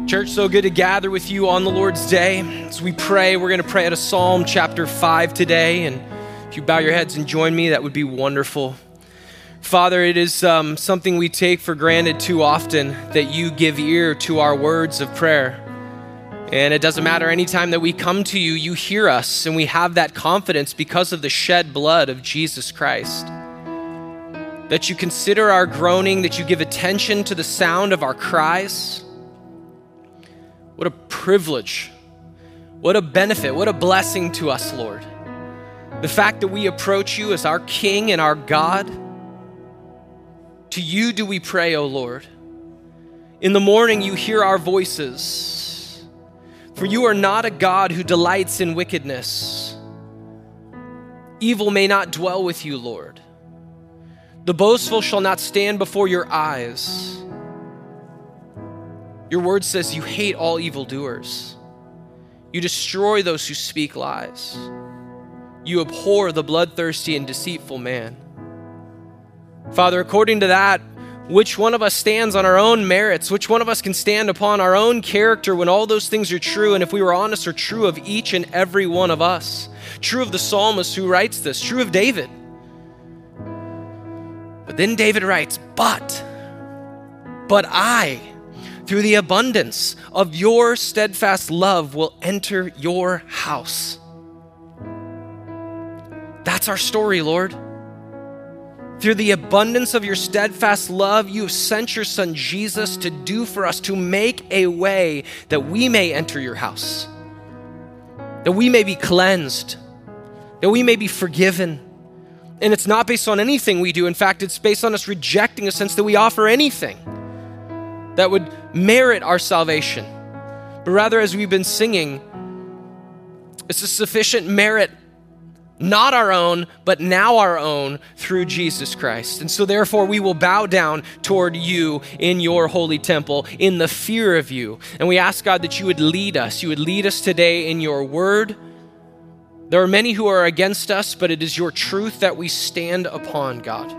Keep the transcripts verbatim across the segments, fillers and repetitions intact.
Church, so good to gather with you on the Lord's Day. As we pray, we're going to pray out of Psalm chapter five today. And if you bow your heads and join me, that would be wonderful. Father, it is um, something we take for granted too often that you give ear to our words of prayer. And it doesn't matter, anytime that we come to you, you hear us, and we have that confidence because of the shed blood of Jesus Christ. That you consider our groaning, that you give attention to the sound of our cries. What a privilege, what a benefit, what a blessing to us, Lord. The fact that we approach you as our King and our God. To you do we pray, O Lord. In the morning you hear our voices, for you are not a God who delights in wickedness. Evil may not dwell with you, Lord. The boastful shall not stand before your eyes. Your word says you hate all evildoers. You destroy those who speak lies. You abhor the bloodthirsty and deceitful man. Father, according to that, which one of us stands on our own merits? Which one of us can stand upon our own character when all those things are true? And if we were honest, are true of each and every one of us. True of the psalmist who writes this. True of David. But then David writes, but, but I... through the abundance of your steadfast love will enter your house. That's our story, Lord. Through the abundance of your steadfast love, you have sent your son Jesus to do for us, to make a way that we may enter your house, that we may be cleansed, that we may be forgiven. And it's not based on anything we do. In fact, it's based on us rejecting a sense that we offer anything that would merit our salvation. But rather, as we've been singing, it's a sufficient merit, not our own, but now our own through Jesus Christ. And so therefore we will bow down toward you in your holy temple, in the fear of you. And we ask, God, that you would lead us. You would lead us today in your word. There are many who are against us, but it is your truth that we stand upon, God.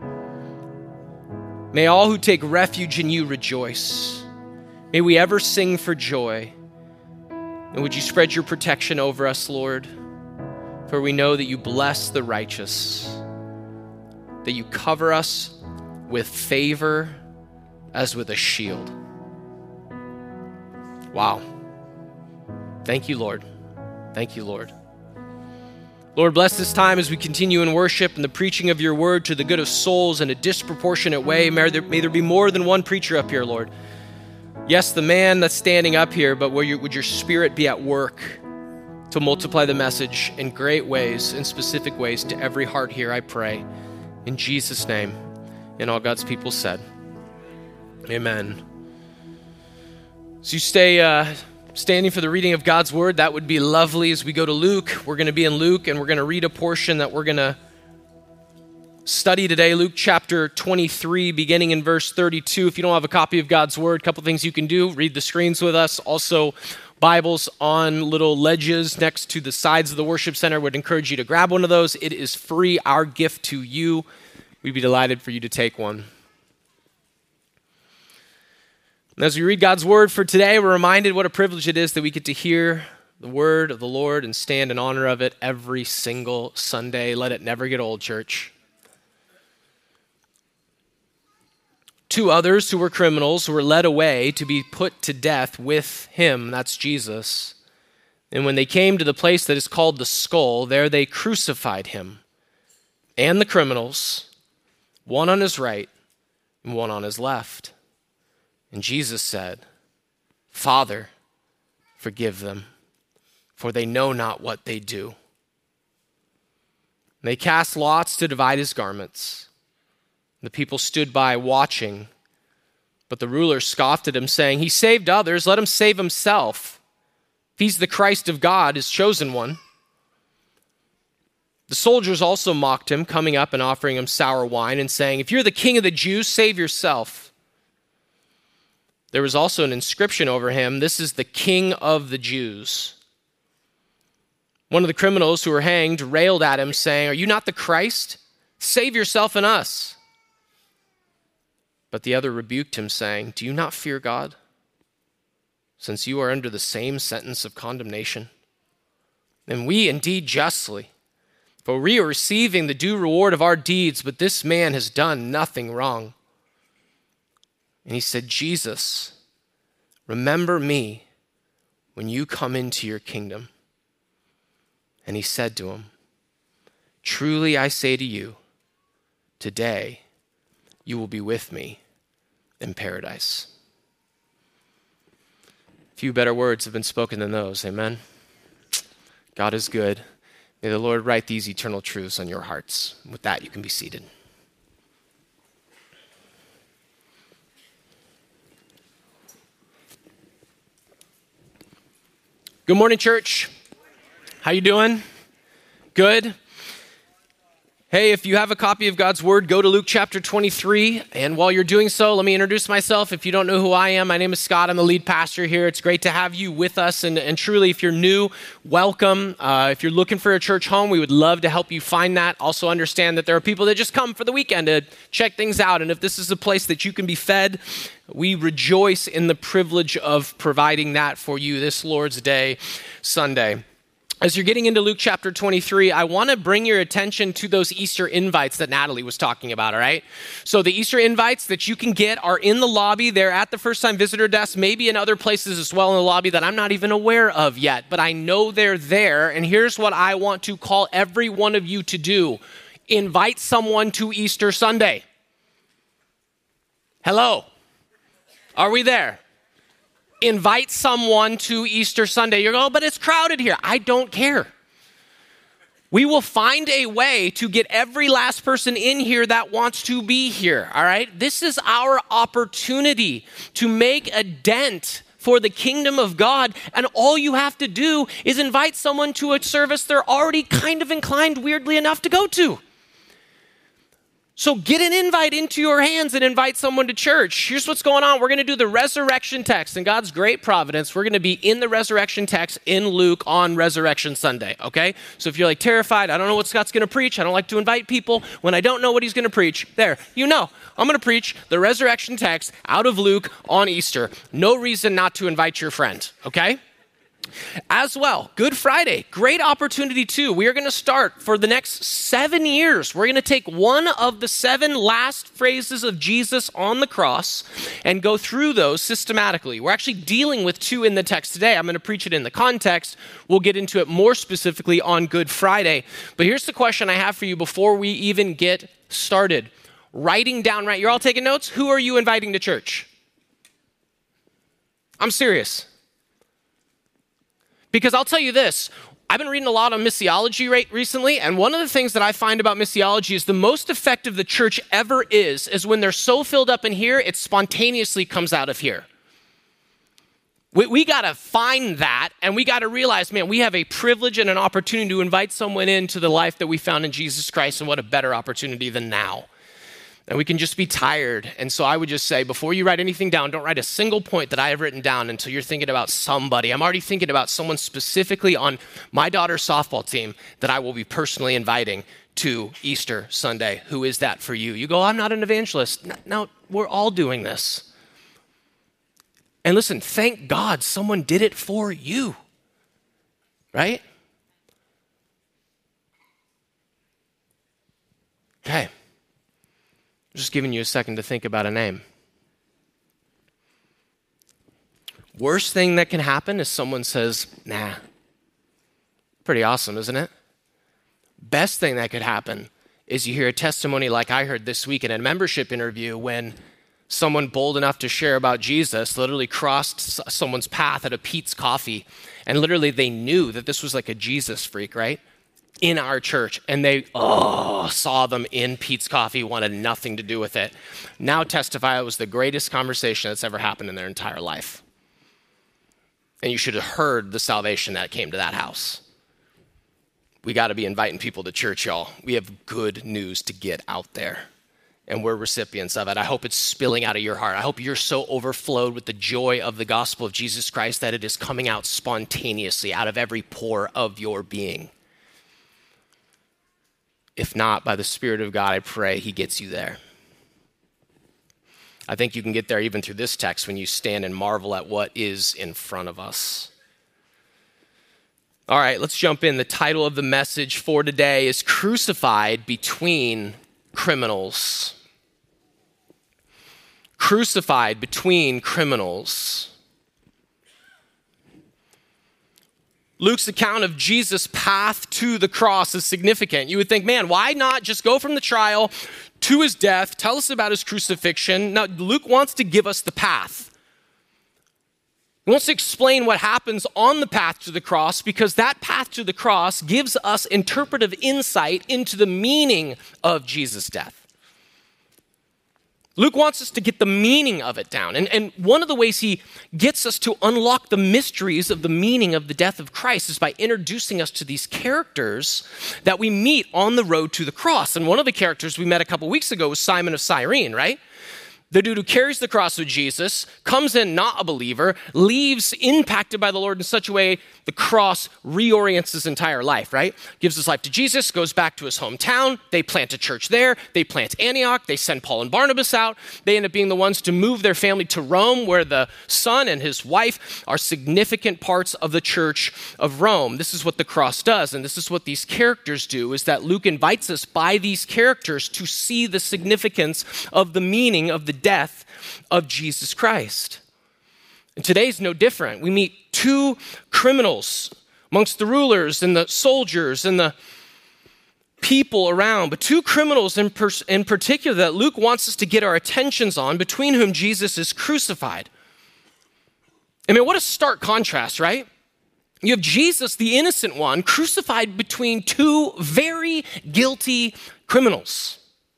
May all who take refuge in you rejoice. May we ever sing for joy. And would you spread your protection over us, Lord? For we know that you bless the righteous, that you cover us with favor as with a shield. Wow. Thank you, Lord. Thank you, Lord. Lord, bless this time as we continue in worship and the preaching of your word to the good of souls in a disproportionate way. May there, may there be more than one preacher up here, Lord. Yes, the man that's standing up here, but would your, would your spirit be at work to multiply the message in great ways, in specific ways, to every heart here, I pray. In Jesus' name, and all God's people said, amen. So you stay... Uh, Standing for the reading of God's word, that would be lovely. As we go to Luke, we're going to be in Luke, and we're going to read a portion that we're going to study today, Luke chapter twenty-three, beginning in verse thirty-two. If you don't have a copy of God's word, a couple things you can do. Read the screens with us. Also, Bibles on little ledges next to the sides of the worship center. Would encourage you to grab one of those. It is free, our gift to you. We'd be delighted for you to take one. And as we read God's word for today, we're reminded what a privilege it is that we get to hear the word of the Lord and stand in honor of it every single Sunday. Let it never get old, church. Two others who were criminals were led away to be put to death with him, that's Jesus. And when they came to the place that is called the Skull, there they crucified him and the criminals, one on his right and one on his left. And Jesus said, Father, forgive them, for they know not what they do. And they cast lots to divide his garments. The people stood by watching, but the ruler scoffed at him, saying, he saved others, let him save himself. If he's the Christ of God, his chosen one. The soldiers also mocked him, coming up and offering him sour wine and saying, if you're the king of the Jews, save yourself. There was also an inscription over him, this is the King of the Jews. One of the criminals who were hanged railed at him, saying, are you not the Christ? Save yourself and us. But the other rebuked him, saying, do you not fear God, since you are under the same sentence of condemnation? And we indeed justly, for we are receiving the due reward of our deeds, but this man has done nothing wrong. And he said, Jesus, remember me when you come into your kingdom. And he said to him, truly I say to you, today you will be with me in paradise. Few better words have been spoken than those, amen? God is good. May the Lord write these eternal truths on your hearts. With that, you can be seated. Good morning, church. How you doing? Good? Hey, if you have a copy of God's Word, go to Luke chapter twenty-three. And while you're doing so, let me introduce myself. If you don't know who I am, my name is Scott. I'm the lead pastor here. It's great to have you with us. And, and truly, if you're new, welcome. Uh, if you're looking for a church home, we would love to help you find that. Also understand that there are people that just come for the weekend to check things out. And if this is a place that you can be fed, we rejoice in the privilege of providing that for you this Lord's Day, Sunday. As you're getting into Luke chapter twenty-three, I want to bring your attention to those Easter invites that Natalie was talking about, all right? So the Easter invites that you can get are in the lobby. They're at the first-time visitor desk, maybe in other places as well in the lobby that I'm not even aware of yet, but I know they're there. And here's what I want to call every one of you to do. Invite someone to Easter Sunday. Hello? Are we there? Invite someone to Easter Sunday. You're going, oh, but it's crowded here. I don't care. We will find a way to get every last person in here that wants to be here, all right? This is our opportunity to make a dent for the kingdom of God, and all you have to do is invite someone to a service they're already kind of inclined, weirdly enough, to go to. So get an invite into your hands and invite someone to church. Here's what's going on. We're going to do the resurrection text. In God's great providence, we're going to be in the resurrection text in Luke on Resurrection Sunday, okay? So if you're like terrified, I don't know what Scott's going to preach, I don't like to invite people when I don't know what he's going to preach, there, you know, I'm going to preach the resurrection text out of Luke on Easter. No reason not to invite your friend, okay? As well, Good Friday, great opportunity too. We are going to start for the next seven years. We're going to take one of the seven last phrases of Jesus on the cross and go through those systematically. We're actually dealing with two in the text today. I'm going to preach it in the context. We'll get into it more specifically on Good Friday. But here's the question I have for you before we even get started. Writing down, right? You're all taking notes? Who are you inviting to church? I'm serious. Because I'll tell you this, I've been reading a lot on missiology right recently, and one of the things that I find about missiology is the most effective the church ever is, is when they're so filled up in here, it spontaneously comes out of here. We, we got to find that, and we got to realize, man, we have a privilege and an opportunity to invite someone into the life that we found in Jesus Christ, and what a better opportunity than now. And we can just be tired. And so I would just say, before you write anything down, don't write a single point that I have written down until you're thinking about somebody. I'm already thinking about someone specifically on my daughter's softball team that I will be personally inviting to Easter Sunday. Who is that for you? You go, I'm not an evangelist. No, we're all doing this. And listen, thank God someone did it for you, right? Okay. Just giving you a second to think about a name. Worst thing that can happen is someone says, nah. Pretty awesome, isn't it? Best thing that could happen is you hear a testimony like I heard this week in a membership interview when someone bold enough to share about Jesus literally crossed someone's path at a Pete's Coffee, and literally they knew that this was like a Jesus freak, right? In our church, and they oh saw them in Pete's Coffee, wanted nothing to do with it. Now testify it was the greatest conversation that's ever happened in their entire life. And you should have heard the salvation that came to that house. We got to be inviting people to church, y'all. We have good news to get out there, and we're recipients of it. I hope it's spilling out of your heart. I hope you're so overflowed with the joy of the gospel of Jesus Christ that it is coming out spontaneously out of every pore of your being. If not, by the Spirit of God, I pray he gets you there. I think you can get there even through this text when you stand and marvel at what is in front of us. All right, let's jump in. The title of the message for today is Crucified Between Criminals. Crucified between criminals. Luke's account of Jesus' path to the cross is significant. You would think, man, why not just go from the trial to his death, tell us about his crucifixion? Now, Luke wants to give us the path. He wants to explain what happens on the path to the cross, because that path to the cross gives us interpretive insight into the meaning of Jesus' death. Luke wants us to get the meaning of it down. And, and one of the ways he gets us to unlock the mysteries of the meaning of the death of Christ is by introducing us to these characters that we meet on the road to the cross. And one of the characters we met a couple weeks ago was Simon of Cyrene, right? The dude who carries the cross with Jesus, comes in not a believer, leaves impacted by the Lord in such a way the cross reorients his entire life, right? Gives his life to Jesus, goes back to his hometown. They plant a church there. They plant Antioch. They send Paul and Barnabas out. They end up being the ones to move their family to Rome, where the son and his wife are significant parts of the church of Rome. This is what the cross does, and this is what these characters do, is that Luke invites us by these characters to see the significance of the meaning of the death of Jesus Christ. And today's no different. We meet two criminals amongst the rulers and the soldiers and the people around, but two criminals in, per- in particular that Luke wants us to get our attentions on, between whom Jesus is crucified. I mean, what a stark contrast, right? You have Jesus, the innocent one, crucified between two very guilty criminals.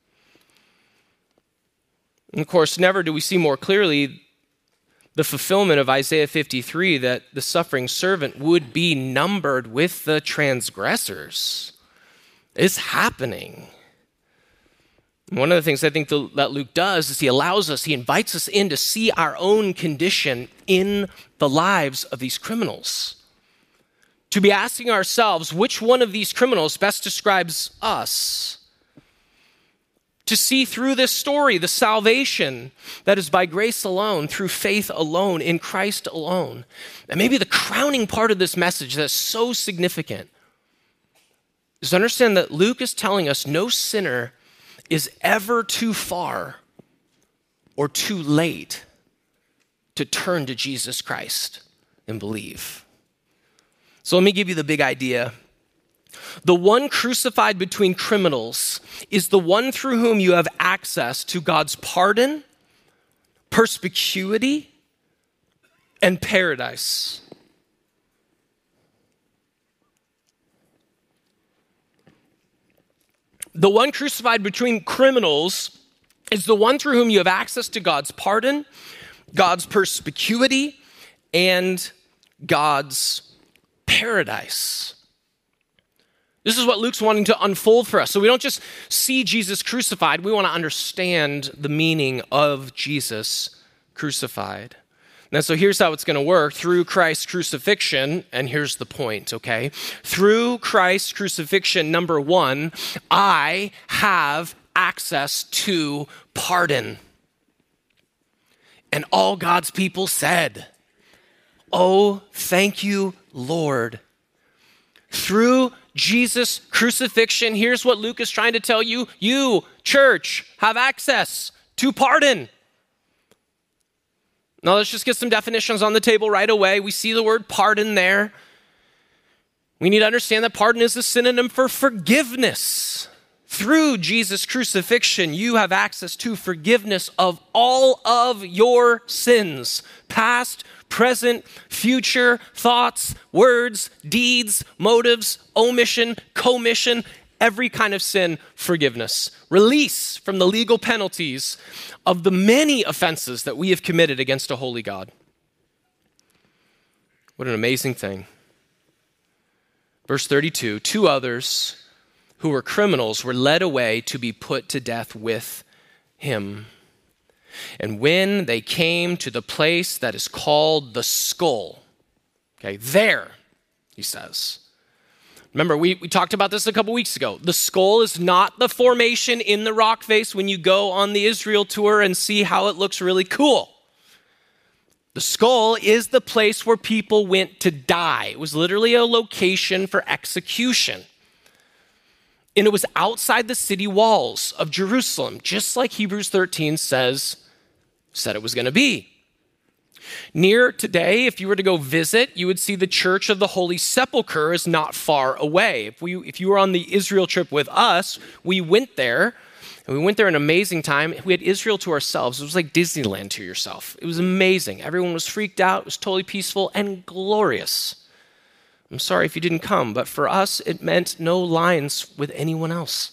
And of course, never do we see more clearly the fulfillment of Isaiah fifty-three, that the suffering servant would be numbered with the transgressors. It's happening. One of the things I think the, that Luke does is he allows us, he invites us in to see our own condition in the lives of these criminals. To be asking ourselves, which one of these criminals best describes us? To see through this story the salvation that is by grace alone, through faith alone, in Christ alone. And maybe the crowning part of this message that's so significant is to understand that Luke is telling us no sinner is ever too far or too late to turn to Jesus Christ and believe. So let me give you the big idea. The one crucified between criminals is the one through whom you have access to God's pardon, perspicuity, and paradise. The one crucified between criminals is the one through whom you have access to God's pardon, God's perspicuity, and God's paradise. This is what Luke's wanting to unfold for us. So we don't just see Jesus crucified, we want to understand the meaning of Jesus crucified. Now, so here's how it's going to work. Through Christ's crucifixion, and here's the point, okay? Through Christ's crucifixion, number one, I have access to pardon. And all God's people said, "Oh, thank you, Lord." Through Jesus' crucifixion, here's what Luke is trying to tell you. You, church, have access to pardon. Now let's just get some definitions on the table right away. We see the word pardon there. We need to understand that pardon is a synonym for forgiveness. Through Jesus' crucifixion, you have access to forgiveness of all of your sins, past, present, future, thoughts, words, deeds, motives, omission, commission, every kind of sin, forgiveness. Release from the legal penalties of the many offenses that we have committed against a holy God. What an amazing thing. Verse thirty-two, two others who were criminals were led away to be put to death with him. And when they came to the place that is called the Skull, okay, there, he says, Remember, we, we talked about this a couple weeks ago. The skull is not the formation in the rock face when you go on the Israel tour and see how it looks really cool. The skull is the place where people went to die. It was literally a location for execution. And it was outside the city walls of Jerusalem, just like Hebrews thirteen says, said it was going to be. Near today, if you were to go visit, you would see the Church of the Holy Sepulchre is not far away. If we, if you were on the Israel trip with us, we went there, and we went there an amazing time. We had Israel to ourselves. It was like Disneyland to yourself. It was amazing. Everyone was freaked out. It was totally peaceful and glorious. I'm sorry if you didn't come, but for us, it meant no lines with anyone else.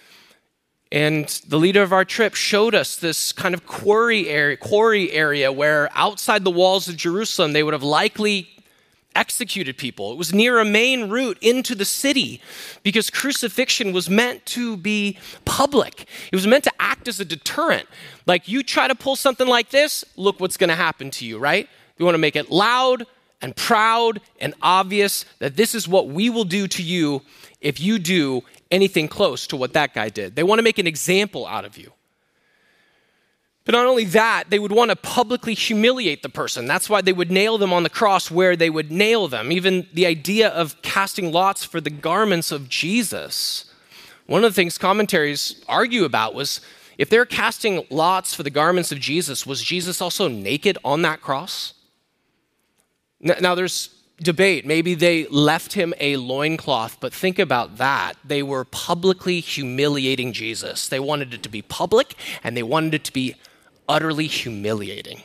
And the leader of our trip showed us this kind of quarry area, quarry area where outside the walls of Jerusalem, they would have likely executed people. It was near a main route into the city because crucifixion was meant to be public. It was meant to act as a deterrent. Like, you try to pull something like this, look what's going to happen to you, right? You want to make it loud and proud and obvious that this is what we will do to you if you do anything close to what that guy did. They want to make an example out of you. But not only that, they would want to publicly humiliate the person. That's why they would nail them on the cross where they would nail them. Even the idea of casting lots for the garments of Jesus. One of the things commentaries argue about was, if they're casting lots for the garments of Jesus, was Jesus also naked on that cross? Now, there's debate. Maybe they left him a loincloth, but think about that. They were publicly humiliating Jesus. They wanted it to be public, and they wanted it to be utterly humiliating.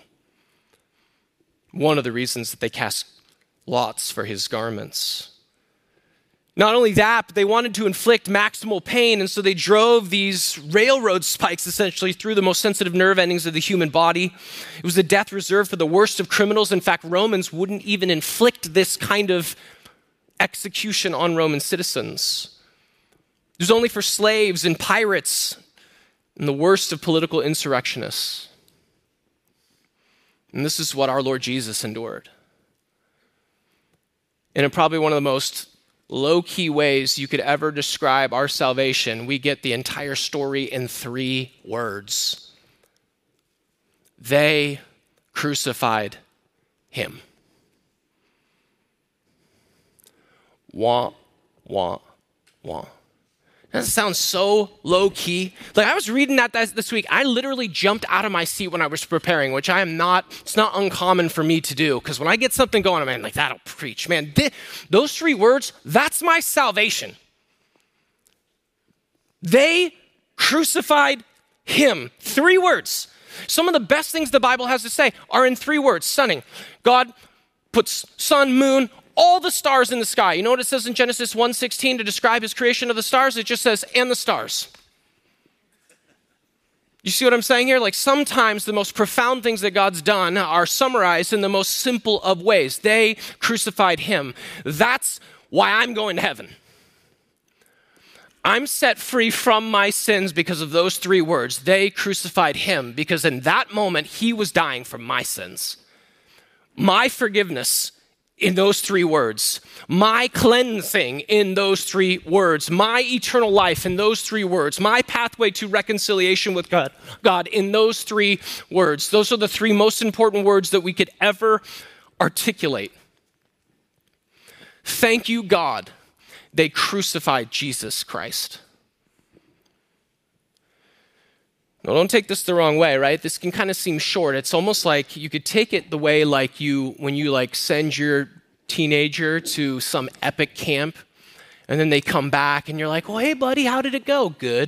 One of the reasons that they cast lots for his garments. Not only that, but they wanted to inflict maximal pain, and so they drove these railroad spikes essentially through the most sensitive nerve endings of the human body. It was a death reserved for the worst of criminals. In fact, Romans wouldn't even inflict this kind of execution on Roman citizens. It was only for slaves and pirates and the worst of political insurrectionists. And this is what our Lord Jesus endured. And in probably one of the most low-key ways you could ever describe our salvation, we get the entire story in three words. They crucified him. Wah, wah, wah. That sounds so low-key. Like, I was reading that this week. I literally jumped out of my seat when I was preparing, which I am not, it's not uncommon for me to do. Because when I get something going, I'm like, that'll preach. Man, th- those three words, that's my salvation. They crucified him. Three words. Some of the best things the Bible has to say are in three words. Stunning. God puts sun, moon, all the stars in the sky. You know what it says in Genesis one sixteen to describe his creation of the stars? It just says, and the stars. You see what I'm saying here? Like, sometimes the most profound things that God's done are summarized in the most simple of ways. They crucified him. That's why I'm going to heaven. I'm set free from my sins because of those three words. They crucified him, because in that moment, he was dying for my sins. My forgiveness in those three words, my cleansing in those three words, my eternal life in those three words, my pathway to reconciliation with God, God in those three words. Those are the three most important words that we could ever articulate. Thank you, God, they crucified Jesus Christ. Now, don't take this the wrong way, right? This can kind of seem short. It's almost like you could take it the way like you, when you like send your teenager to some epic camp and then they come back and you're like, well, hey buddy, how did it go? Good.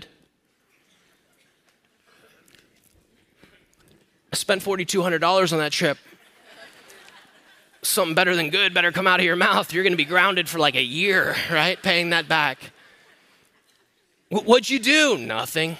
I spent four thousand two hundred dollars on that trip. Something better than good better come out of your mouth. You're going to be grounded for like a year, right? Paying that back. What'd you do? Nothing.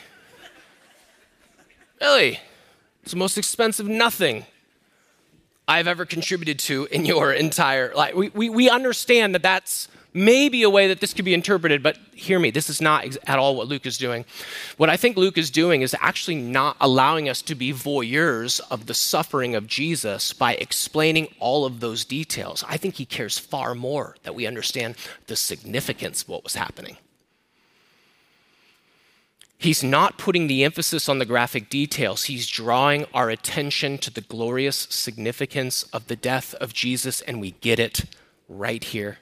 Really? It's the most expensive nothing I've ever contributed to in your entire life. We, we, we understand that that's maybe a way that this could be interpreted, but hear me, this is not ex- at all what Luke is doing. What I think Luke is doing is actually not allowing us to be voyeurs of the suffering of Jesus by explaining all of those details. I think he cares far more that we understand the significance of what was happening. He's not putting the emphasis on the graphic details. He's drawing our attention to the glorious significance of the death of Jesus, and we get it right here.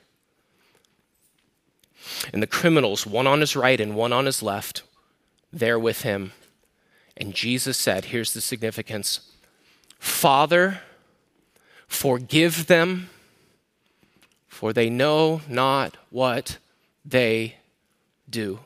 And the criminals, one on his right and one on his left, there with him. And Jesus said, here's the significance, Father, forgive them, for they know not what they do.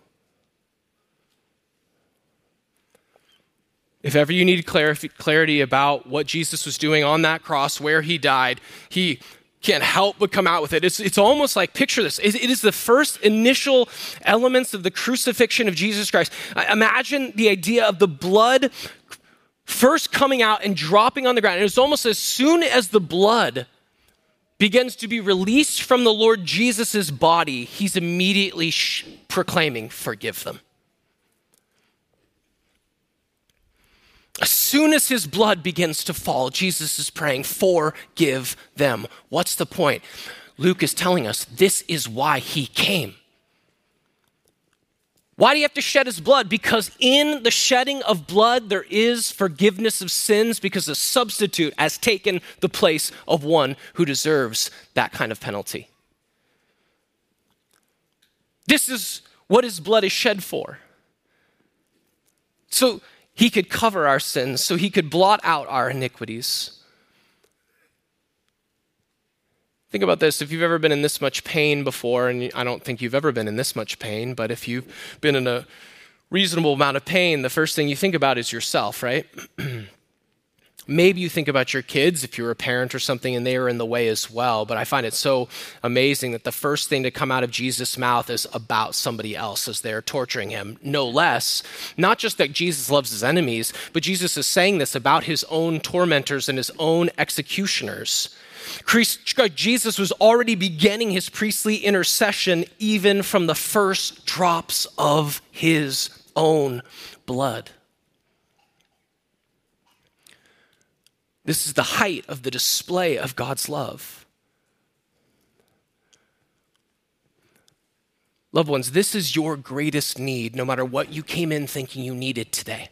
If ever you need clarity about what Jesus was doing on that cross, where he died, he can't help but come out with it. It's, it's almost like, picture this. It, it is the first initial elements of the crucifixion of Jesus Christ. Imagine the idea of the blood first coming out and dropping on the ground. And it's almost as soon as the blood begins to be released from the Lord Jesus' body, he's immediately sh- proclaiming, forgive them. As soon as his blood begins to fall, Jesus is praying, forgive them. What's the point? Luke is telling us this is why he came. Why do you have to shed his blood? Because in the shedding of blood, there is forgiveness of sins, because a substitute has taken the place of one who deserves that kind of penalty. This is what his blood is shed for. So he could cover our sins, so he could blot out our iniquities. Think about this. If you've ever been in this much pain before, and I don't think you've ever been in this much pain, but if you've been in a reasonable amount of pain, the first thing you think about is yourself, right? Maybe you think about your kids if you're a parent or something and they are in the way as well, but I find it so amazing that the first thing to come out of Jesus' mouth is about somebody else as they're torturing him. No less, not just that Jesus loves his enemies, but Jesus is saying this about his own tormentors and his own executioners. Jesus was already beginning his priestly intercession even from the first drops of his own blood. This is the height of the display of God's love. Loved ones, this is your greatest need, no matter what you came in thinking you needed today.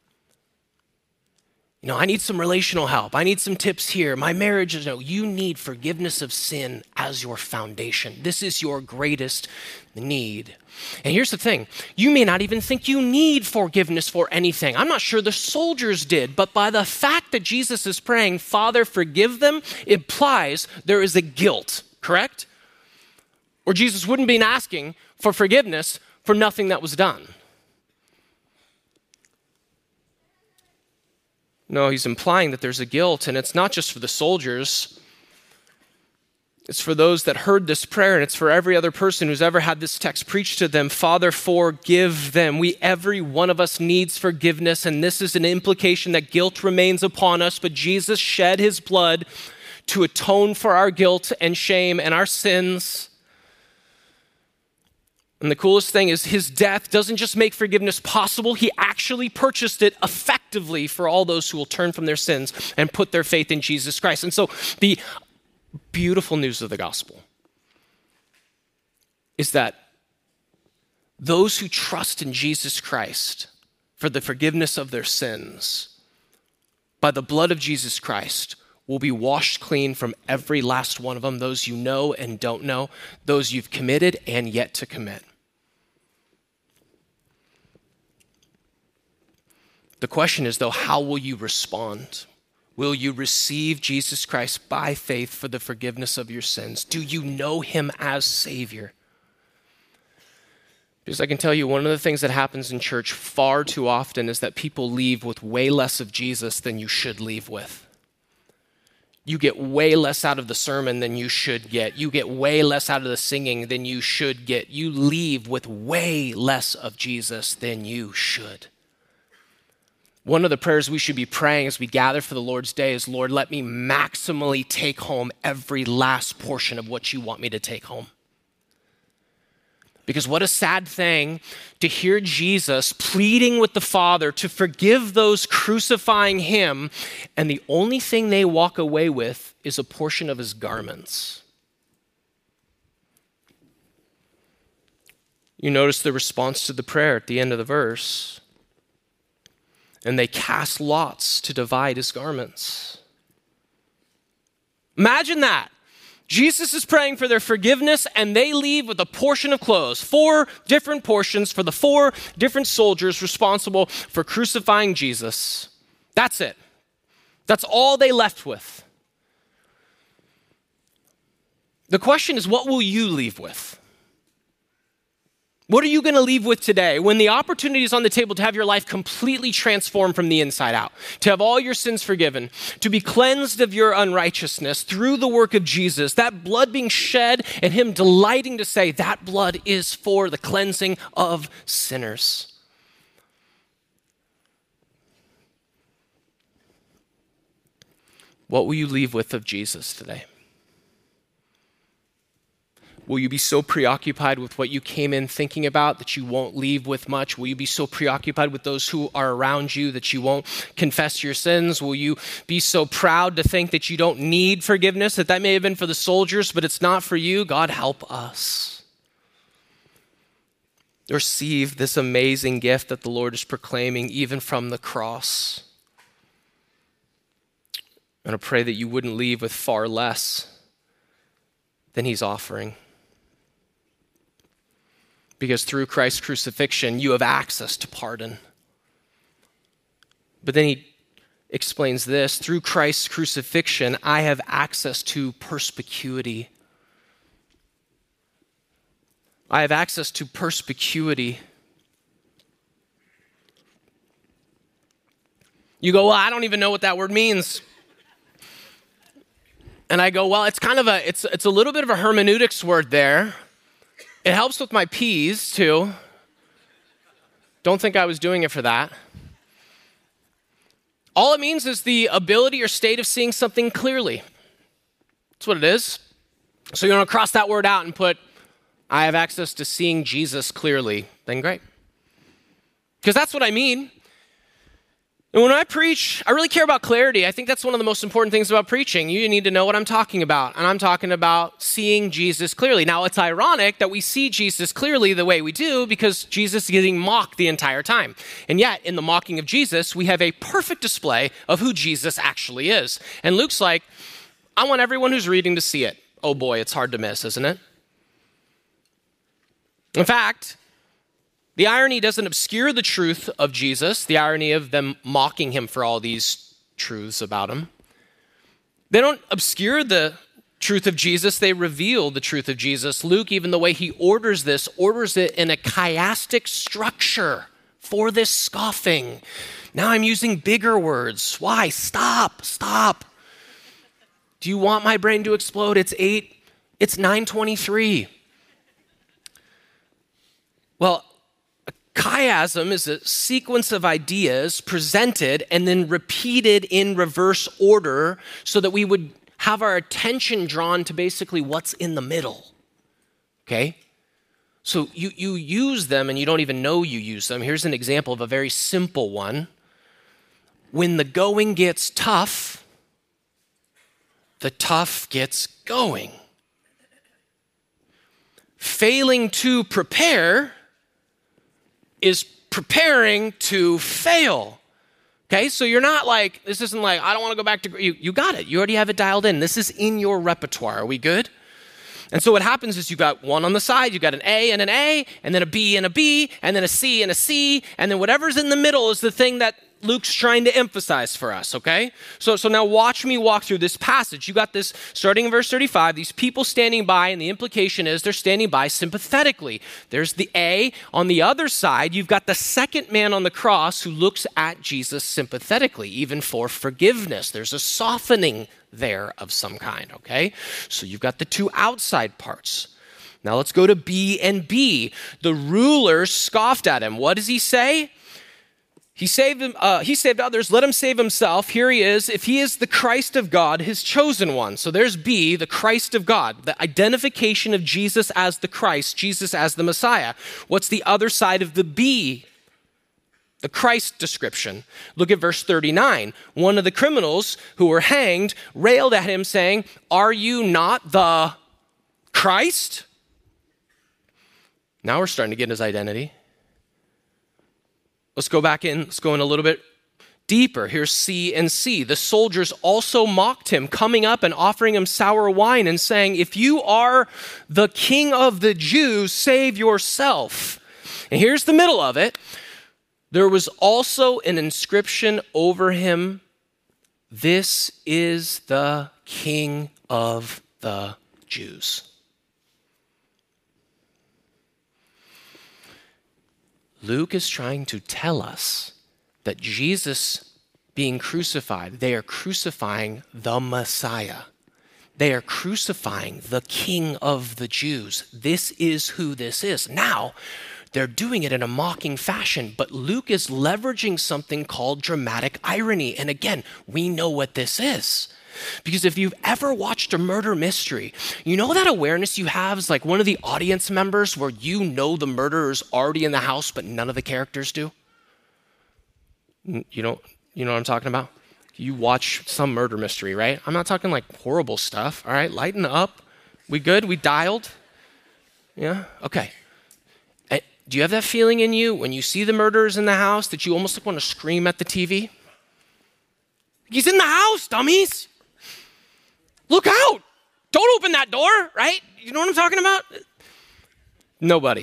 You know, I need some relational help. I need some tips here. My marriage is no. You need forgiveness of sin as your foundation. This is your greatest need. And here's the thing. You may not even think you need forgiveness for anything. I'm not sure the soldiers did, but by the fact that Jesus is praying, Father, forgive them, implies there is a guilt, correct? Or Jesus wouldn't be asking for forgiveness for nothing that was done. No, he's implying that there's a guilt, and it's not just for the soldiers. It's for those that heard this prayer, and it's for every other person who's ever had this text preached to them. Father, forgive them. We, every one of us needs forgiveness, and this is an implication that guilt remains upon us, but Jesus shed his blood to atone for our guilt and shame and our sins. And the coolest thing is his death doesn't just make forgiveness possible, he actually purchased it effectively for all those who will turn from their sins and put their faith in Jesus Christ. And so the beautiful news of the gospel is that those who trust in Jesus Christ for the forgiveness of their sins by the blood of Jesus Christ will be washed clean from every last one of them, those you know and don't know, those you've committed and yet to commit. The question is, though, how will you respond? Will you receive Jesus Christ by faith for the forgiveness of your sins? Do you know him as Savior? Because I can tell you, one of the things that happens in church far too often is that people leave with way less of Jesus than you should leave with. You get way less out of the sermon than you should get. You get way less out of the singing than you should get. You leave with way less of Jesus than you should. One of the prayers we should be praying as we gather for the Lord's Day is, Lord, let me maximally take home every last portion of what you want me to take home. Because what a sad thing to hear Jesus pleading with the Father to forgive those crucifying him, and the only thing they walk away with is a portion of his garments. You notice the response to the prayer at the end of the verse. And they cast lots to divide his garments. Imagine that. Jesus is praying for their forgiveness, and they leave with a portion of clothes, four different portions for the four different soldiers responsible for crucifying Jesus. That's it. That's all they left with. The question is, what will you leave with? What are you going to leave with today when the opportunity is on the table to have your life completely transformed from the inside out, to have all your sins forgiven, to be cleansed of your unrighteousness through the work of Jesus, that blood being shed and him delighting to say that blood is for the cleansing of sinners? What will you leave with of Jesus today? Will you be so preoccupied with what you came in thinking about that you won't leave with much? Will you be so preoccupied with those who are around you that you won't confess your sins? Will you be so proud to think that you don't need forgiveness, that that may have been for the soldiers, but it's not for you? God, help us. Receive this amazing gift that the Lord is proclaiming even from the cross. And I pray that you wouldn't leave with far less than he's offering. Because through Christ's crucifixion, you have access to pardon. But then he explains this: through Christ's crucifixion, I have access to perspicuity. I have access to perspicuity. You go, well, I don't even know what that word means. And I go, well, it's kind of a, it's it's a little bit of a hermeneutics word there. It helps with my P's too. Don't think I was doing it for that. All it means is the ability or state of seeing something clearly. That's what it is. So you want to cross that word out and put, I have access to seeing Jesus clearly, then great. Because that's what I mean. And when I preach, I really care about clarity. I think that's one of the most important things about preaching. You need to know what I'm talking about. And I'm talking about seeing Jesus clearly. Now, it's ironic that we see Jesus clearly the way we do because Jesus is getting mocked the entire time. And yet, in the mocking of Jesus, we have a perfect display of who Jesus actually is. And Luke's like, I want everyone who's reading to see it. Oh boy, it's hard to miss, isn't it? In fact, the irony doesn't obscure the truth of Jesus, the irony of them mocking him for all these truths about him. They don't obscure the truth of Jesus, they reveal the truth of Jesus. Luke, even the way he orders this, orders it in a chiastic structure for this scoffing. Now I'm using bigger words. Why? Stop, stop. Do you want my brain to explode? It's eight, it's nine twenty-three. Well, chiasm is a sequence of ideas presented and then repeated in reverse order so that we would have our attention drawn to basically what's in the middle, okay? So you, you use them and you don't even know you use them. Here's an example of a very simple one. When the going gets tough, the tough gets going. Failing to prepare is preparing to fail. Okay, so you're not like, this isn't like, I don't want to go back to, you, you got it. You already have it dialed in. This is in your repertoire. Are we good? And so what happens is you got one on the side, you got an A and an A, and then a B and a B, and then a C and a C, and then whatever's in the middle is the thing that Luke's trying to emphasize for us, okay? So, so now watch me walk through this passage. You got this, starting in verse thirty-five, these people standing by, and the implication is they're standing by sympathetically. There's the A. On the other side, you've got the second man on the cross who looks at Jesus sympathetically, even for forgiveness. There's a softening there of some kind, okay? So you've got the two outside parts. Now let's go to B and B. The ruler scoffed at him. What does he say? He saved him, uh, he saved others, let him save himself. Here he is. If he is the Christ of God, his chosen one. So there's B, the Christ of God, the identification of Jesus as the Christ, Jesus as the Messiah. What's the other side of the B? The Christ description. Look at verse thirty-nine. One of the criminals who were hanged railed at him saying, "Are you not the Christ?" Now we're starting to get his identity. Let's go back in, let's go in a little bit deeper. Here's C and C. The soldiers also mocked him, coming up and offering him sour wine and saying, "If you are the king of the Jews, save yourself." And here's the middle of it. There was also an inscription over him, "This is the King of the Jews." Luke is trying to tell us that Jesus being crucified, they are crucifying the Messiah. They are crucifying the King of the Jews. This is who this is. Now, they're doing it in a mocking fashion, but Luke is leveraging something called dramatic irony. And again, we know what this is. Because if you've ever watched a murder mystery, you know that awareness you have is like one of the audience members where you know the murderer's already in the house, but none of the characters do? You know, you know what I'm talking about? You watch some murder mystery, right? I'm not talking like horrible stuff, all right? Lighten up. We good? We dialed? Yeah? Okay. Do you have that feeling in you when you see the murderers in the house that you almost like want to scream at the T V? He's in the house, dummies. Look out. Don't open that door, right? You know what I'm talking about? Nobody.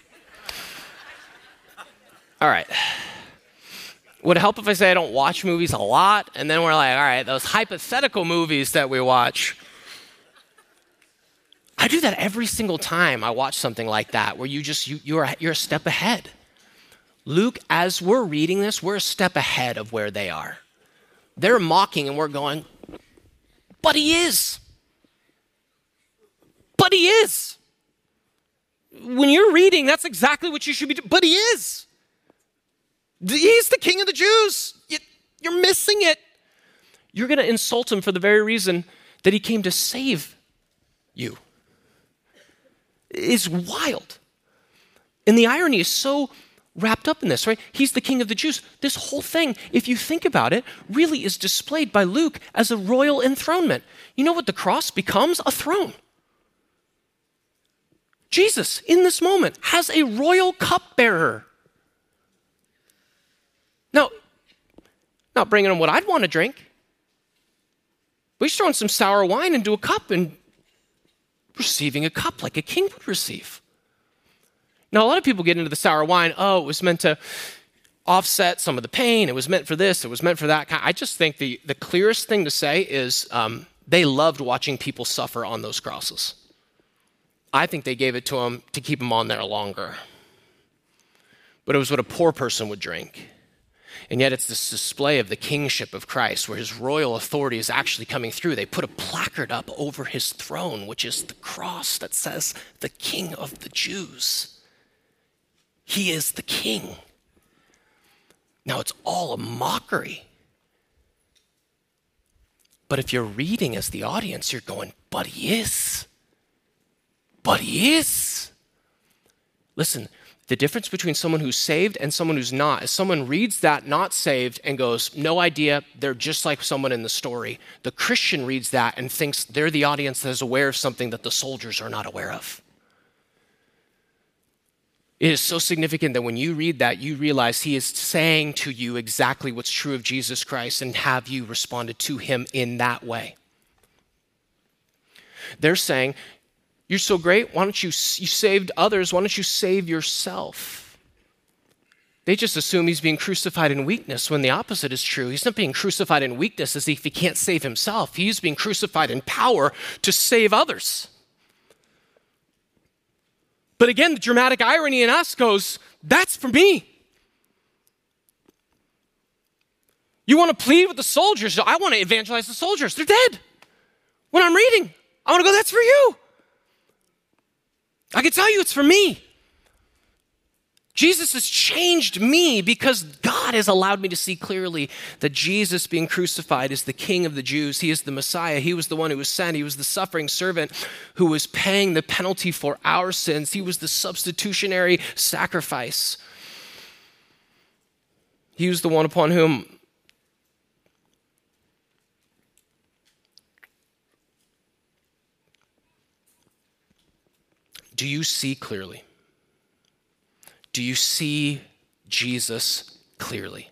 All right. Would it help if I say I don't watch movies a lot? And then we're like, all right, those hypothetical movies that we watch. I do that every single time I watch something like that, where you just, you, you're, you're a step ahead. Luke, as we're reading this, we're a step ahead of where they are. They're mocking and we're going, but he is. But he is. When you're reading, that's exactly what you should be doing. But he is. He's the King of the Jews. You're missing it. You're going to insult him for the very reason that he came to save you. It's wild. And the irony is so wrapped up in this, right? He's the King of the Jews. This whole thing, if you think about it, really is displayed by Luke as a royal enthronement. You know what the cross becomes? A throne. Jesus, in this moment, has a royal cupbearer. Now, not bringing him what I'd want to drink, but he's throwing some sour wine into a cup and receiving a cup like a king would receive. Now, a lot of people get into the sour wine. Oh, it was meant to offset some of the pain. It was meant for this. It was meant for that. I just think the, the clearest thing to say is um, they loved watching people suffer on those crosses. I think they gave it to them to keep them on there longer. But it was what a poor person would drink. And yet it's this display of the kingship of Christ where his royal authority is actually coming through. They put a placard up over his throne, which is the cross that says, the King of the Jews. He is the king. Now it's all a mockery. But if you're reading as the audience, you're going, but he is. But he is. Listen, the difference between someone who's saved and someone who's not is someone reads that not saved and goes, no idea, they're just like someone in the story. The Christian reads that and thinks they're the audience that is aware of something that the soldiers are not aware of. It is so significant that when you read that, you realize he is saying to you exactly what's true of Jesus Christ, and have you responded to him in that way. They're saying, you're so great, why don't you, you saved others, why don't you save yourself? They just assume he's being crucified in weakness when the opposite is true. He's not being crucified in weakness as if he can't save himself. He's being crucified in power to save others. But again, the dramatic irony in us goes, that's for me. You want to plead with the soldiers. I want to evangelize the soldiers. They're dead. When I'm reading, I want to go, that's for you. I can tell you it's for me. Jesus has changed me because God has allowed me to see clearly that Jesus being crucified is the King of the Jews. He is the Messiah. He was the one who was sent. He was the suffering servant who was paying the penalty for our sins. He was the substitutionary sacrifice. He was the one upon whom do you see clearly? Do you see Jesus clearly?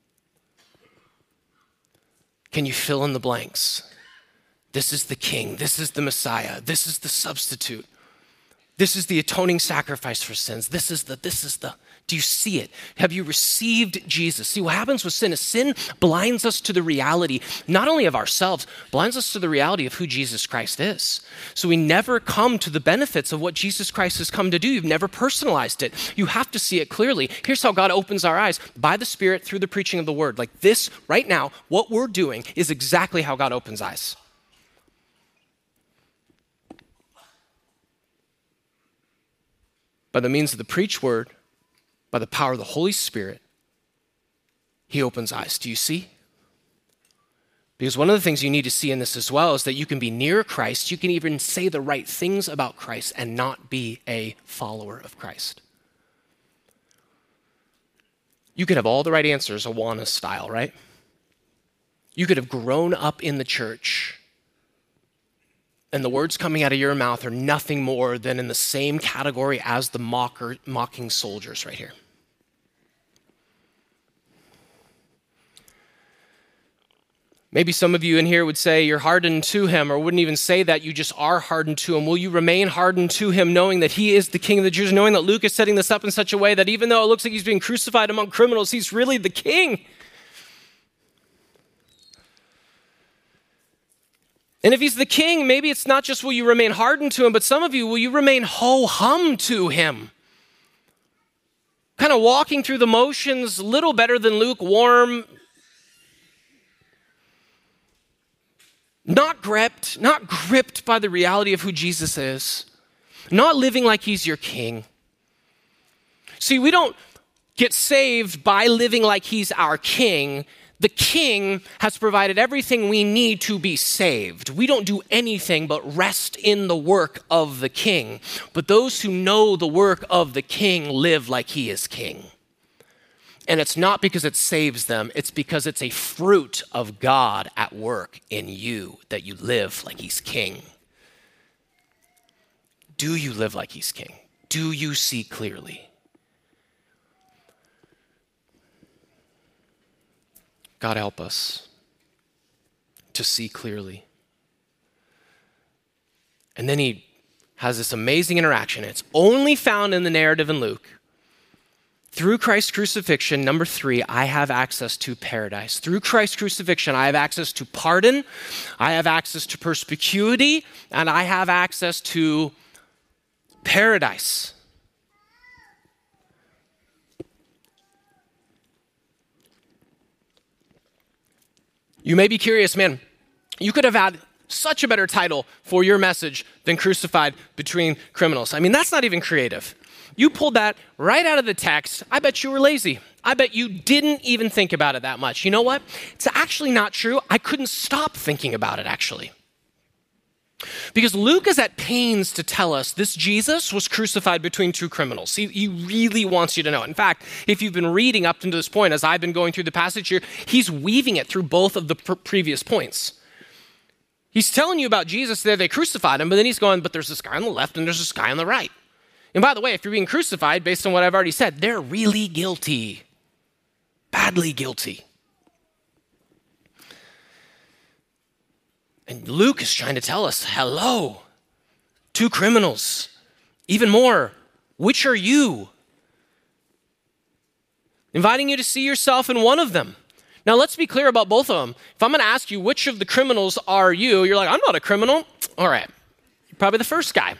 Can you fill in the blanks? This is the King. This is the Messiah. This is the substitute. This is the atoning sacrifice for sins. This is the, this is the, do you see it? Have you received Jesus? See, what happens with sin is sin blinds us to the reality, not only of ourselves, blinds us to the reality of who Jesus Christ is. So we never come to the benefits of what Jesus Christ has come to do. You've never personalized it. You have to see it clearly. Here's how God opens our eyes, by the Spirit through the preaching of the word. Like this right now, what we're doing is exactly how God opens eyes. By the means of the preached word, by the power of the Holy Spirit, he opens eyes. Do you see? Because one of the things you need to see in this as well is that you can be near Christ, you can even say the right things about Christ and not be a follower of Christ. You could have all the right answers, Awana style, right? You could have grown up in the church, and the words coming out of your mouth are nothing more than in the same category as the mocker, mocking soldiers right here. Maybe some of you in here would say you're hardened to him, or wouldn't even say that, you just are hardened to him. Will you remain hardened to him, knowing that he is the King of the Jews, knowing that Luke is setting this up in such a way that even though it looks like he's being crucified among criminals, he's really the King? And if he's the King, maybe it's not just will you remain hardened to him, but some of you, will you remain ho-hum to him? Kind of walking through the motions, a little better than lukewarm, not gripped, not gripped by the reality of who Jesus is, not living like he's your King. See, we don't get saved by living like he's our King. The King has provided everything we need to be saved. We don't do anything but rest in the work of the King. But those who know the work of the King live like he is King. And it's not because it saves them, it's because it's a fruit of God at work in you that you live like he's King. Do you live like he's King? Do you see clearly? God help us to see clearly. And then he has this amazing interaction. It's only found in the narrative in Luke. Through Christ's crucifixion, number three, I have access to paradise. Through Christ's crucifixion, I have access to pardon, I have access to perspicuity, and I have access to paradise. You may be curious, man, you could have had such a better title for your message than Crucified Between Criminals. I mean, that's not even creative. You pulled that right out of the text. I bet you were lazy. I bet you didn't even think about it that much. You know what? It's actually not true. I couldn't stop thinking about it, actually. Because Luke is at pains to tell us this Jesus was crucified between two criminals. He, he really wants you to know. In fact, if you've been reading up to this point, as I've been going through the passage here, he's weaving it through both of the pr- previous points. He's telling you about Jesus there, they crucified him, but then he's going, but there's this guy on the left and there's this guy on the right. And by the way, if you're being crucified, based on what I've already said, they're really guilty, badly guilty. And Luke is trying to tell us, hello, two criminals. Even more, which are you? Inviting you to see yourself in one of them. Now, let's be clear about both of them. If I'm going to ask you, which of the criminals are you? You're like, I'm not a criminal. All right, you're probably the first guy.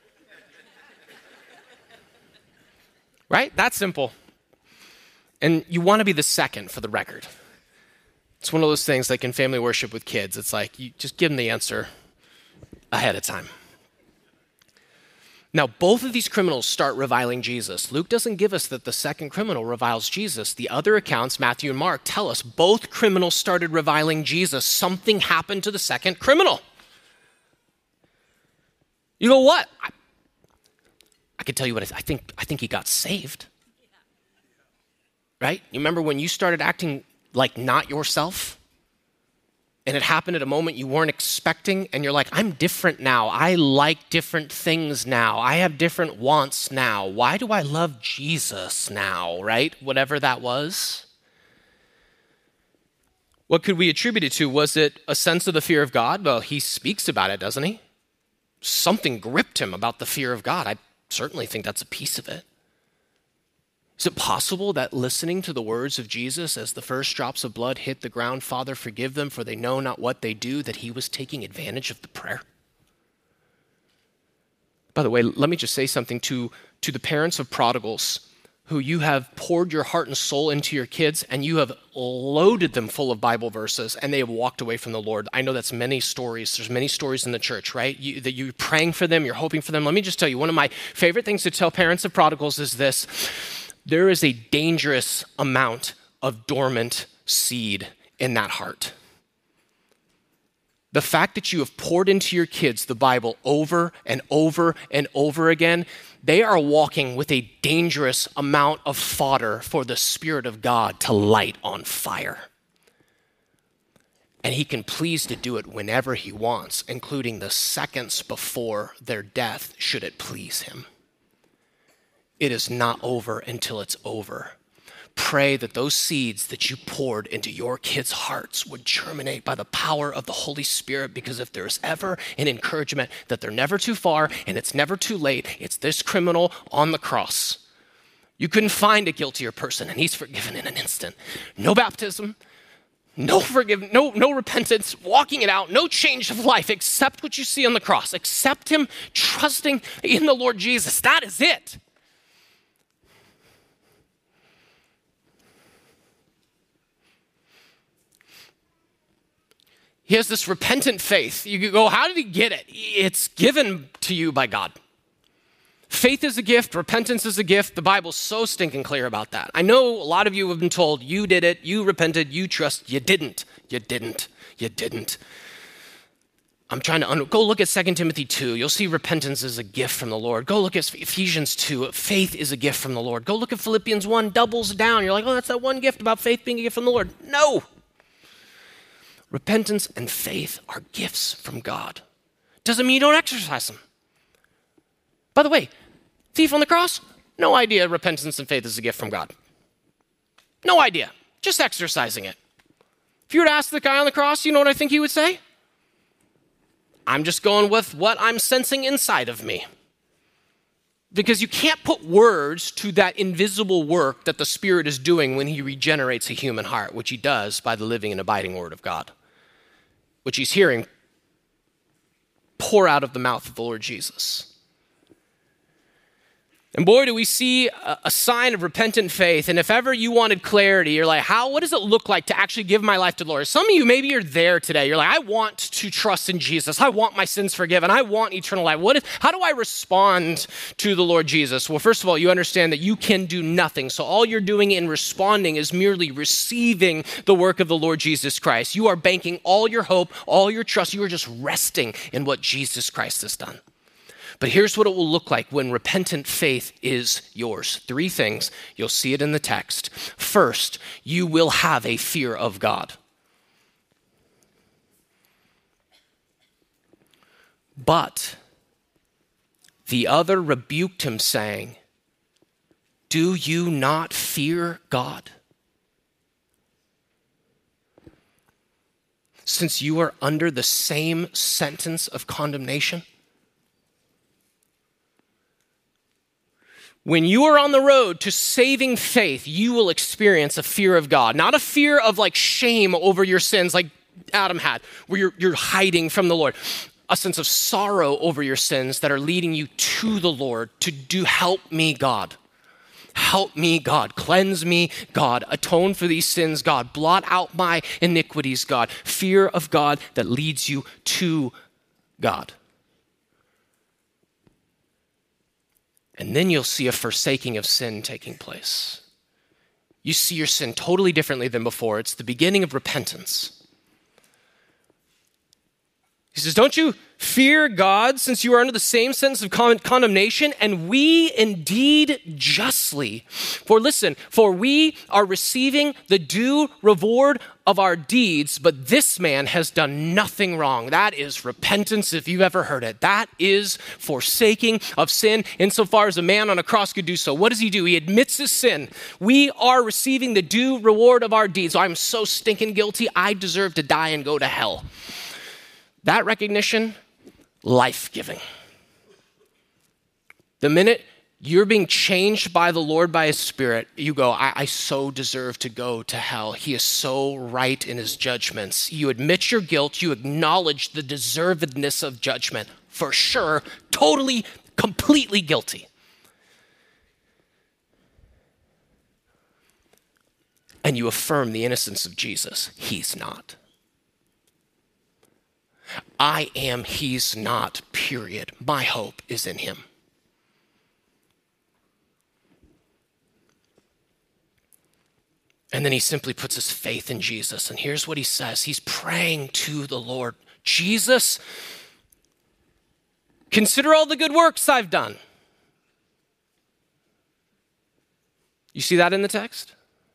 Right? That's simple. And you want to be the second, for the record. It's one of those things like in family worship with kids. It's like, you just give them the answer ahead of time. Now, both of these criminals start reviling Jesus. Luke doesn't give us that the second criminal reviles Jesus. The other accounts, Matthew and Mark, tell us both criminals started reviling Jesus. Something happened to the second criminal. You go, what? I, I can tell you what I, th- I think. I think he got saved. Right? You remember when you started acting like not yourself? And it happened at a moment you weren't expecting, and you're like, I'm different now. I like different things now. I have different wants now. Why do I love Jesus now, right? Whatever that was. What could we attribute it to? Was it a sense of the fear of God? Well, he speaks about it, doesn't he? Something gripped him about the fear of God. I certainly think that's a piece of it. Is it possible that listening to the words of Jesus as the first drops of blood hit the ground, Father, forgive them, for they know not what they do, that he was taking advantage of the prayer? By the way, let me just say something to, to the parents of prodigals who you have poured your heart and soul into your kids, and you have loaded them full of Bible verses, and they have walked away from the Lord. I know that's many stories. There's many stories in the church, right? You, that you're praying for them, you're hoping for them. Let me just tell you, one of my favorite things to tell parents of prodigals is this. There is a dangerous amount of dormant seed in that heart. The fact that you have poured into your kids the Bible over and over and over again, they are walking with a dangerous amount of fodder for the Spirit of God to light on fire. And he can please to do it whenever he wants, including the seconds before their death, should it please him. It is not over until it's over. Pray that those seeds that you poured into your kids' hearts would germinate by the power of the Holy Spirit, because if there's ever an encouragement that they're never too far and it's never too late, it's this criminal on the cross. You couldn't find a guiltier person, and he's forgiven in an instant. No baptism, no forgiveness, no, no repentance, walking it out, no change of life, except what you see on the cross. Accept him, trusting in the Lord Jesus. That is it. He has this repentant faith. You go, how did he get it? It's given to you by God. Faith is a gift. Repentance is a gift. The Bible's so stinking clear about that. I know a lot of you have been told, you did it, you repented, you trust. You didn't. You didn't. You didn't. I'm trying to, un- go look at Second Timothy two. You'll see repentance is a gift from the Lord. Go look at Ephesians two. Faith is a gift from the Lord. Go look at Philippians one, doubles down. You're like, oh, that's that one gift about faith being a gift from the Lord. No. Repentance and faith are gifts from God. Doesn't mean you don't exercise them. By the way, thief on the cross, no idea repentance and faith is a gift from God. No idea. Just exercising it. If you were to ask the guy on the cross, you know what I think he would say? I'm just going with what I'm sensing inside of me. Because you can't put words to that invisible work that the Spirit is doing when he regenerates a human heart, which he does by the living and abiding word of God, which he's hearing pour out of the mouth of the Lord Jesus. And boy, do we see a, a sign of repentant faith. And if ever you wanted clarity, you're like, how, what does it look like to actually give my life to the Lord? Some of you, maybe you're there today. You're like, I want to trust in Jesus. I want my sins forgiven. I want eternal life. What is, how do I respond to the Lord Jesus? Well, first of all, you understand that you can do nothing. So all you're doing in responding is merely receiving the work of the Lord Jesus Christ. You are banking all your hope, all your trust. You are just resting in what Jesus Christ has done. But here's what it will look like when repentant faith is yours. Three things. You'll see it in the text. First, you will have a fear of God. But the other rebuked him, saying, do you not fear God? Since you are under the same sentence of condemnation? When you are on the road to saving faith, you will experience a fear of God. Not a fear of like shame over your sins like Adam had, where you're, you're hiding from the Lord. A sense of sorrow over your sins that are leading you to the Lord to do, help me, God. Help me, God. Cleanse me, God. Atone for these sins, God. Blot out my iniquities, God. Fear of God that leads you to God. And then you'll see a forsaking of sin taking place. You see your sin totally differently than before. It's the beginning of repentance. He says, don't you fear God, since you are under the same sentence of con- condemnation, and we indeed justly. For listen, for we are receiving the due reward of our deeds, but this man has done nothing wrong. That is repentance, if you've ever heard it. That is forsaking of sin, insofar as a man on a cross could do so. What does he do? He admits his sin. We are receiving the due reward of our deeds. I'm so stinking guilty, I deserve to die and go to hell. That recognition, life-giving. The minute you're being changed by the Lord, by his Spirit, you go, I, I so deserve to go to hell. He is so right in his judgments. You admit your guilt. You acknowledge the deservedness of judgment. For sure, totally, completely guilty. And you affirm the innocence of Jesus. He's not. I am, he's not, period. My hope is in him. And then he simply puts his faith in Jesus. And here's what he says. He's praying to the Lord. Jesus, consider all the good works I've done. You see that in the text?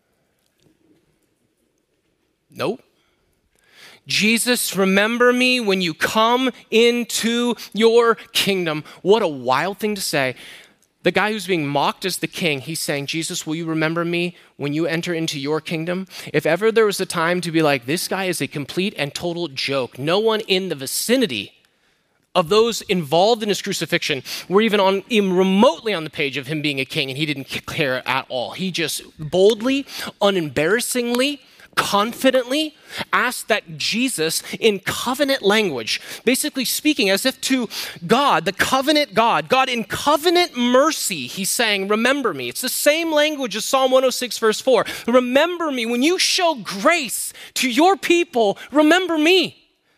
Nope. Jesus, remember me when you come into your kingdom. What a wild thing to say. The guy who's being mocked as the king, he's saying, Jesus, will you remember me when you enter into your kingdom? If ever there was a time to be like, this guy is a complete and total joke, no one in the vicinity of those involved in his crucifixion were even on even remotely on the page of him being a king, and he didn't care at all. He just boldly, unembarrassingly, confidently asked that Jesus, in covenant language, basically speaking as if to God, the covenant God, God in covenant mercy, he's saying, remember me. It's the same language as Psalm one oh six verse four. Remember me. When you show grace to your people, remember me.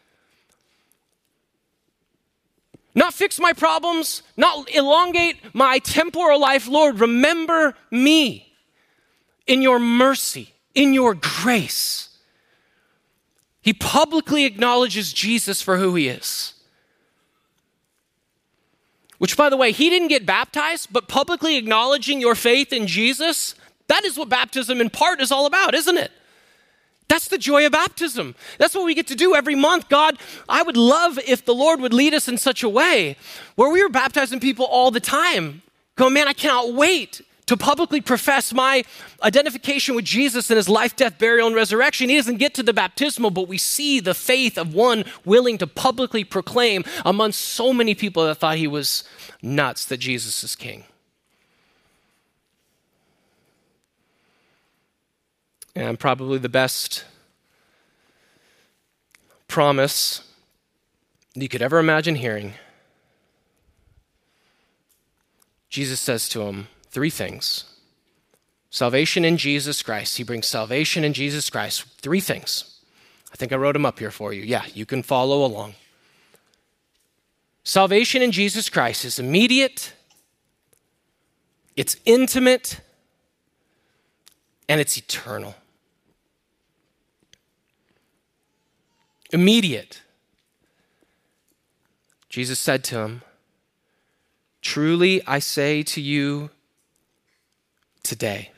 Not fix my problems, not elongate my temporal life. Lord, remember me in your mercy, in your grace. He publicly acknowledges Jesus for who he is. Which, by the way, he didn't get baptized, but publicly acknowledging your faith in Jesus, that is what baptism in part is all about, isn't it? That's the joy of baptism. That's what we get to do every month. God, I would love if the Lord would lead us in such a way where we were baptizing people all the time. Going, man, I cannot wait to publicly profess my identification with Jesus in his life, death, burial, and resurrection. He doesn't get to the baptismal, but we see the faith of one willing to publicly proclaim among so many people that thought he was nuts that Jesus is king. And probably the best promise you could ever imagine hearing. Jesus says to him, three things. Salvation in Jesus Christ. He brings salvation in Jesus Christ. Three things. I think I wrote them up here for you. Yeah, you can follow along. Salvation in Jesus Christ is immediate, it's intimate, and it's eternal. Immediate. Jesus said to him, truly I say to you, today.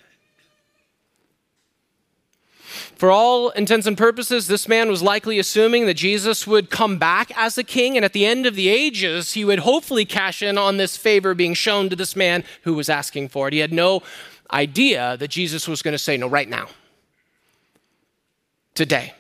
For all intents and purposes, this man was likely assuming that Jesus would come back as a king, and at the end of the ages, he would hopefully cash in on this favor being shown to this man who was asking for it. He had no idea that Jesus was going to say, no, right now, today.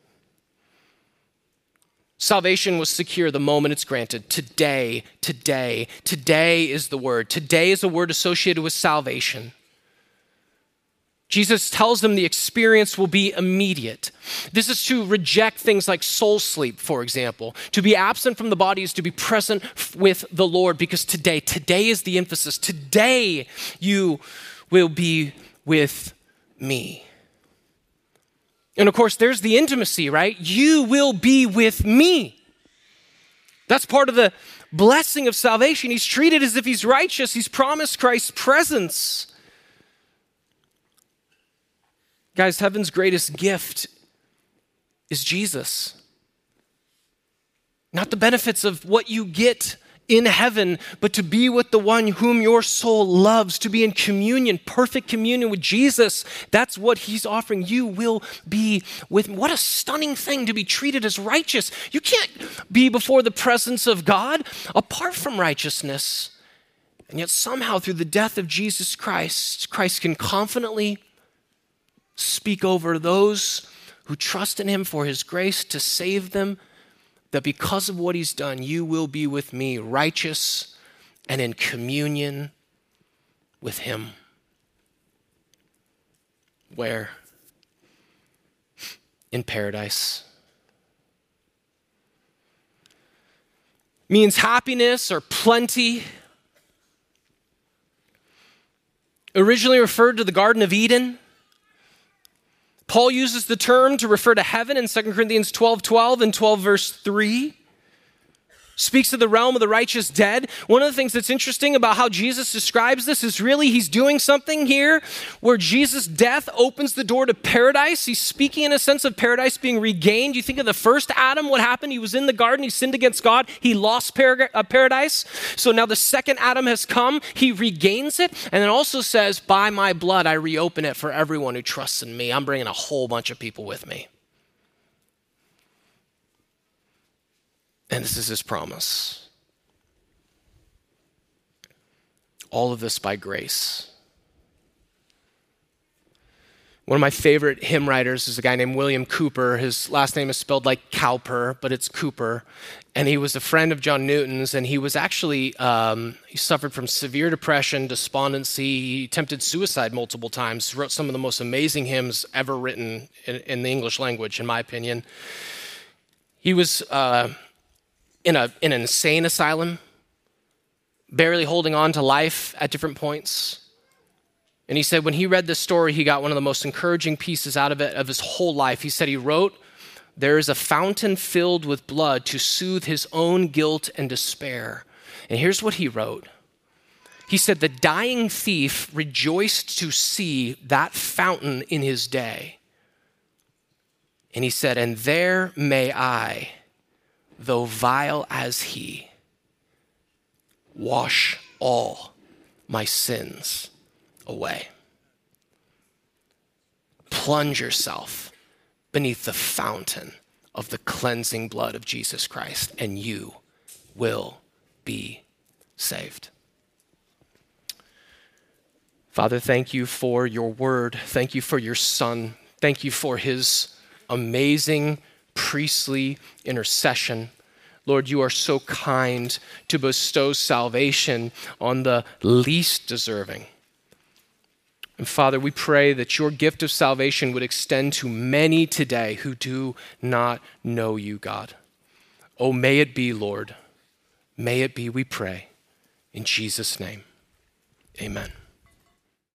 Salvation was secure the moment it's granted. Today, today, today is the word. Today is a word associated with salvation. Jesus tells them the experience will be immediate. This is to reject things like soul sleep, for example. To be absent from the body is to be present with the Lord, because today, today is the emphasis. Today you will be with me. And of course, there's the intimacy, right? You will be with me. That's part of the blessing of salvation. He's treated as if he's righteous. He's promised Christ's presence. Guys, heaven's greatest gift is Jesus. Not the benefits of what you get in heaven, but to be with the one whom your soul loves, to be in communion, perfect communion with Jesus. That's what he's offering. You will be with me. What a stunning thing to be treated as righteous. You can't be before the presence of God apart from righteousness. And yet somehow through the death of Jesus Christ, Christ can confidently speak over those who trust in him for his grace to save them, that because of what he's done, you will be with me, righteous and in communion with him. Where? In paradise. Means happiness or plenty. Originally referred to the Garden of Eden. Paul uses the term to refer to heaven in Second Corinthians twelve twelve and twelve verse three. Speaks of the realm of the righteous dead. One of the things that's interesting about how Jesus describes this is really he's doing something here where Jesus' death opens the door to paradise. He's speaking in a sense of paradise being regained. You think of the first Adam, what happened? He was in the garden, he sinned against God, he lost par- uh, paradise. So now the second Adam has come, he regains it, and it also says, by my blood I reopen it for everyone who trusts in me. I'm bringing a whole bunch of people with me. And this is his promise. All of this by grace. One of my favorite hymn writers is a guy named William Cooper. His last name is spelled like Cowper, but it's Cooper. And he was a friend of John Newton's, and he was actually, um, he suffered from severe depression, despondency. He attempted suicide multiple times. He wrote some of the most amazing hymns ever written in, in the English language, in my opinion. He was... Uh, in a in an insane asylum, barely holding on to life at different points. And he said when he read this story, he got one of the most encouraging pieces out of it of his whole life. He said he wrote, "There is a fountain filled with blood to soothe his own guilt and despair." And here's what he wrote. He said, "The dying thief rejoiced to see that fountain in his day." And he said, "And there may I, though vile as he, wash all my sins away." Plunge yourself beneath the fountain of the cleansing blood of Jesus Christ, and you will be saved. Father, thank you for your word. Thank you for your Son. Thank you for his amazing priestly intercession. Lord, you are so kind to bestow salvation on the least deserving. And Father, we pray that your gift of salvation would extend to many today who do not know you, God. Oh, may it be, Lord. May it be, we pray. In Jesus' name, amen.